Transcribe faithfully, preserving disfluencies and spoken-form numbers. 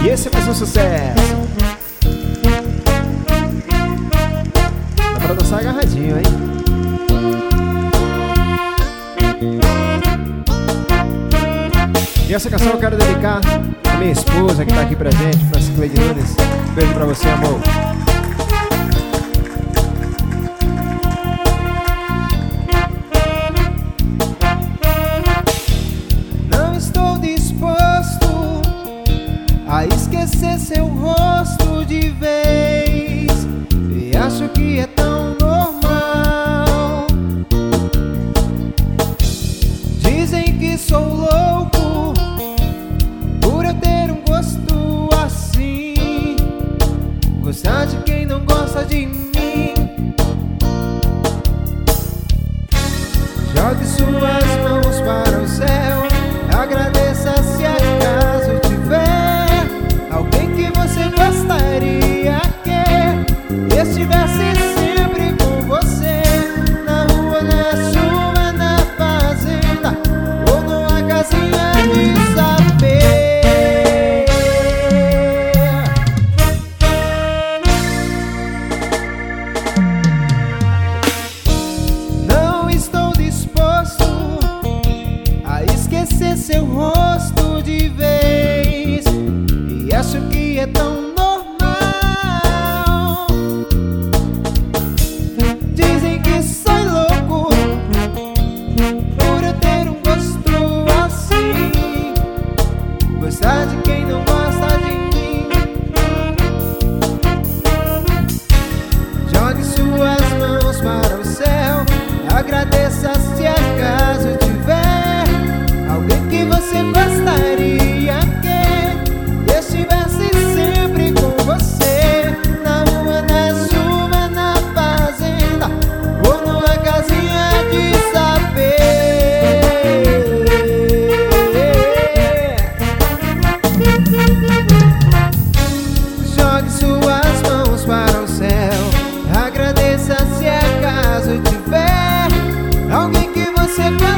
E esse é mais um sucesso. Dá pra dançar agarradinho, hein? E essa canção eu quero dedicar a minha esposa que tá aqui pra gente, Francis Cleide Nunes. Beijo pra você, amor. Não estou disposto a esquecer seu rosto de vez, e acho que é tão normal. Dizem que sou louco por eu ter um gosto assim, gostar de quem não gosta de mim. Jogue suas mãos para o céu, agradeça se acaso tiver alguém que você gostaria que estivesse sempre com você, na rua, na chuva, na fazenda ou numa casinha de saber. Não estou disposto a esquecer seu rosto de vez, e acho que é tão normal. Dizem que sou louco por eu ter um gosto assim, gostar de quem não gosta de mim. Jogue suas mãos para o céu, agradeça se acaso tiver alguém que você gostaria que estivesse sempre com você, na rua, na chuva, na fazenda ou numa casinha de saber. Jogue suas mãos para o céu, agradeça se acaso tiver alguém que você gostaria